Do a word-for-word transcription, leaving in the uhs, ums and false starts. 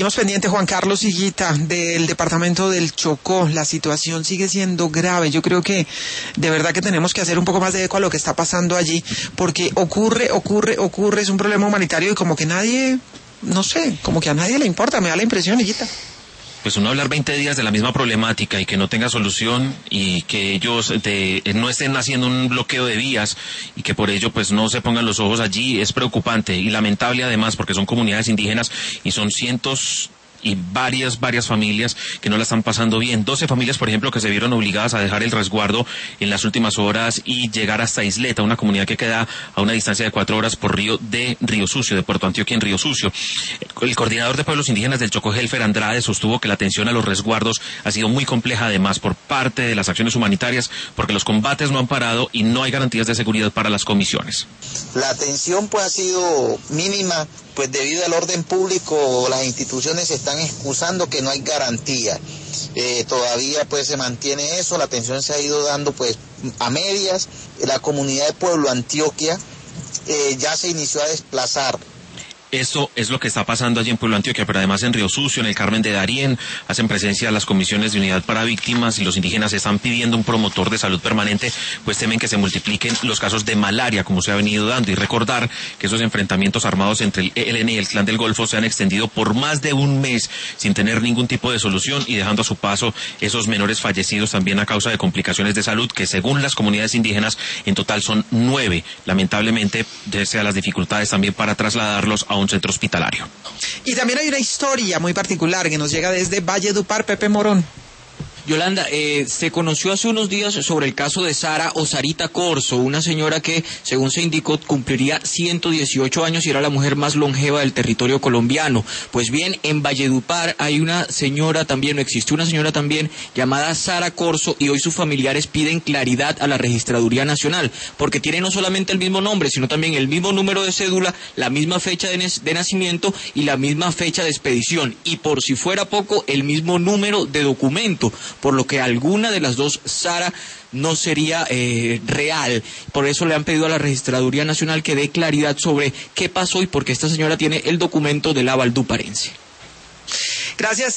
Seguimos pendiente, Juan Carlos Higuita, del departamento del Chocó. La situación sigue siendo grave. Yo creo que de verdad que tenemos que hacer un poco más de eco a lo que está pasando allí, porque ocurre, ocurre, ocurre, es un problema humanitario y como que nadie, no sé, como que a nadie le importa, me da la impresión, Higuita. Pues uno hablar veinte días de la misma problemática y que no tenga solución y que ellos de, no estén haciendo un bloqueo de vías y que por ello pues no se pongan los ojos allí es preocupante y lamentable además porque son comunidades indígenas y son cientos y varias, varias familias que no la están pasando bien. doce familias, por ejemplo, que se vieron obligadas a dejar el resguardo en las últimas horas y llegar hasta Isleta, una comunidad que queda a una distancia de cuatro horas por río de Río Sucio, de Puerto Antioquia en Río Sucio. El coordinador de pueblos indígenas del Chocó, Helfer Andrade, sostuvo que la atención a los resguardos ha sido muy compleja además por parte de las acciones humanitarias porque los combates no han parado y no hay garantías de seguridad para las comisiones. La atención pues ha sido mínima, pues debido al orden público las instituciones están excusando que no hay garantía. Eh, todavía pues se mantiene eso, la atención se ha ido dando pues a medias. La comunidad de Pueblo Antioquia eh, ya se inició a desplazar. Eso es lo que está pasando allí en Pueblo Antioquia, pero además en Río Sucio, en el Carmen de Darién, hacen presencia las comisiones de unidad para víctimas y los indígenas están pidiendo un promotor de salud permanente, pues temen que se multipliquen los casos de malaria, como se ha venido dando, y recordar que esos enfrentamientos armados entre el E L N y el Clan del Golfo se han extendido por más de un mes sin tener ningún tipo de solución y dejando a su paso esos menores fallecidos también a causa de complicaciones de salud, que según las comunidades indígenas en total son nueve, lamentablemente, desde las dificultades también para trasladarlos a un centro hospitalario. Y también hay una historia muy particular que nos llega desde Valledupar, Pepe Morón. Yolanda, eh, se conoció hace unos días sobre el caso de Sara o Sarita Corso, una señora que, según se indicó, cumpliría ciento dieciocho años y era la mujer más longeva del territorio colombiano. Pues bien, en Valledupar hay una señora también, o existe una señora también, llamada Sara Corso, y hoy sus familiares piden claridad a la Registraduría Nacional, porque tiene no solamente el mismo nombre, sino también el mismo número de cédula, la misma fecha de, de nacimiento y la misma fecha de expedición, y por si fuera poco, el mismo número de documento, por lo que alguna de las dos, Sara, no sería eh, real. Por eso le han pedido a la Registraduría Nacional que dé claridad sobre qué pasó y por qué esta señora tiene el documento de la valduparense. Gracias.